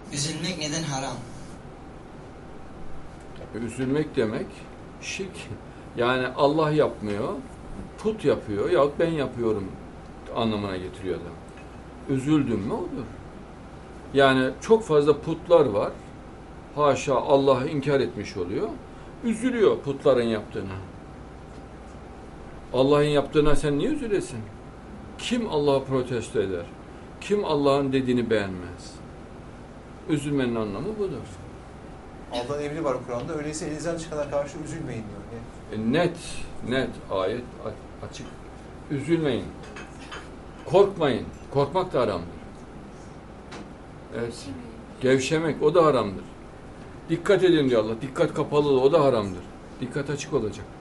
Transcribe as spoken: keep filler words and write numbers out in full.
Üzülmek neden haram? Üzülmek demek şirk. Yani Allah yapmıyor, put yapıyor yahut ben yapıyorum anlamına getiriyor adam. Üzüldüm mü olur. Yani çok fazla putlar var. Haşa Allah'ı inkar etmiş oluyor. Üzülüyor putların yaptığına. Allah'ın yaptığına sen niye üzülesin? Kim Allah'ı protesto eder? Kim Allah'ın dediğini beğenmez? Üzülmenin anlamı budur. Allah'ın emri var Kur'an'da. Öyleyse elinizden çıkana karşı üzülmeyin diyor. E net, net ayet açık. Üzülmeyin. Korkmayın. Korkmak da haramdır. Evet. Gevşemek o da haramdır. Dikkat edin diyor Allah. Dikkat kapalılığı o da haramdır. Dikkat açık olacak.